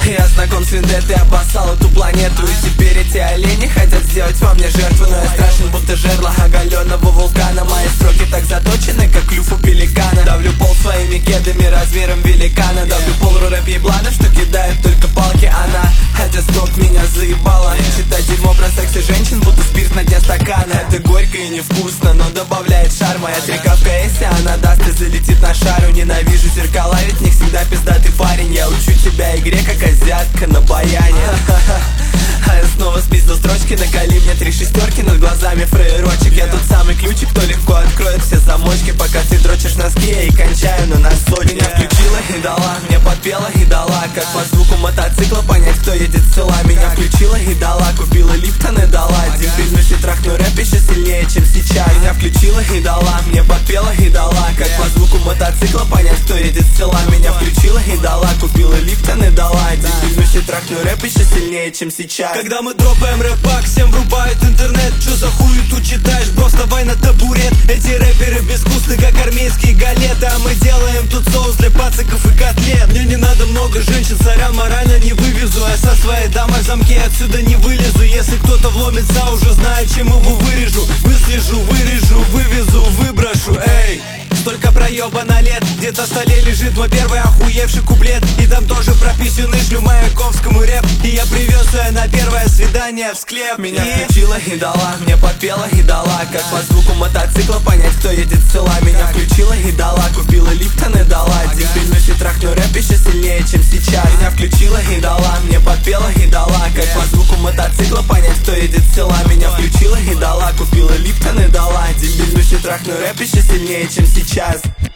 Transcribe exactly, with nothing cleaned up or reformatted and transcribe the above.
Я знаком с Вендеттой, обоссал эту планету. И теперь эти олени хотят сделать во мне жертву. Но я страшен, будто жерло оголенного вулкана. Мои строки так заточены, как клюв у пеликана. Давлю пол своими кедами размером великана. Давлю пол рэп еблана, что кидает только палки. Она, хотя стоп, меня заебала. Читать дерьмо про секс и женщин, будто спирт на дне стакана. Это горько и невкусно, но добавляет шарма. Я трекавка, если она даст и залетит на шару. Ненавижу зеркала, ведь в них всегда пиздатый парень. Я учу тебя игре, как азиатка на баяне. А я снова спиздил строчки, накали мне три шестерки над глазами фрейрочек. Я тот самый ключик, кто легко откроет все замочки. Пока ты дрочишь носки, я и кончаю на носочке. Меня включила и дала, мне подпела и дала. Как по звуку мотоцикла понять, кто едет с села. Меня включила и дала, купила Липтон и дала. Дебильность и трахну рэп еще сильнее, чем сейчас. Меня включила и дала, мне подпела и дала. Как по звуку мотоцикла понять, кто едет с села. Меня включила и дала, купила Липтон и дала. Дебильность и трахну рэп еще сильнее, чем сейчас. Когда мы дропаем рэп-пак, всем врубает интернет. Чё за хуету читаешь, бро, вставай на табурет. Эти рэперы безвкусны, как армейские галеты. А мы делаем тут соус для пациков и котлет. Мне не надо много женщин, сорян, морально не вывезу. Я со своей дамой в замке отсюда не вылезу. Если кто-то вломится, уже знает, чем его вырежу. Выслежу, вырежу, вывезу, выброшу, эй. Столько проеба на лет, где-то в столе лежит мой первый охуевший куплет. И там тоже прописанный шлю Маяковскому рэп. И я привез ее на первое свидание в склеп. Меня включила и дала, мне подпела и дала. Как по звуку мотоцикла понять, кто едет с села. Меня включила и дала, купила Липтон и дала. Дебильность и трахну рэп еще сильнее, чем сейчас. Меня включила и дала, мне подпела и дала. Как по звуку мотоцикла понять, кто едет с села. Меня включила и дала, купила Липтон и дала. Дебильность и трахну рэп еще сильнее, чем сейчас.